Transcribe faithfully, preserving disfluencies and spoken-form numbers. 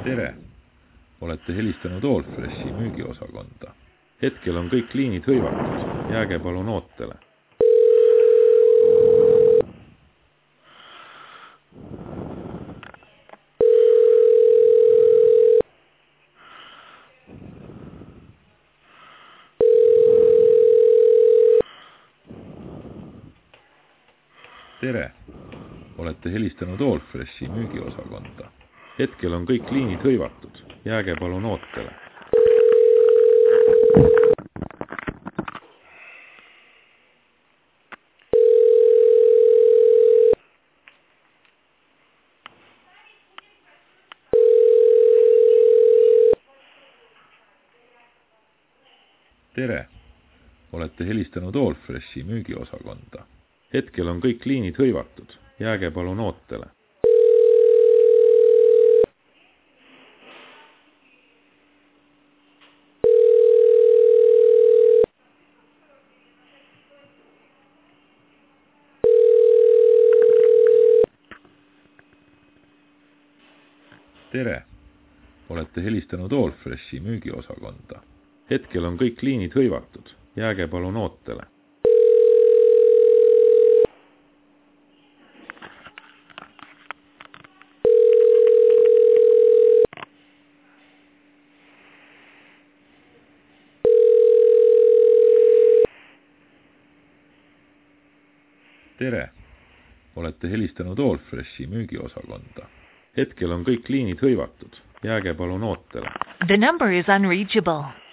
Tere! Olete helistanud Allfreshi müügiosakonda. Hetkel on kõik liinid hõivatud. Jääge palun ootele. Tere! Olete helistanud Allfreshi müügiosakonda. Hetkel on kõik liinid hõivatud. Jääge palun ootele. Tere! Olete helistanud Allfreshi müügiosakonda. Hetkel on kõik liinid hõivatud. Jääge palun ootele. Tere! Olete helistanud Allfreshi müügiosakonda. Hetkel on kõik liinid hõivatud. Jääge palun ootele. Tere! Olete helistanud Allfreshi müügiosakonda. Hetkel on kõik liinid hõivatud. Jääge palun ootele. The number is unreachable.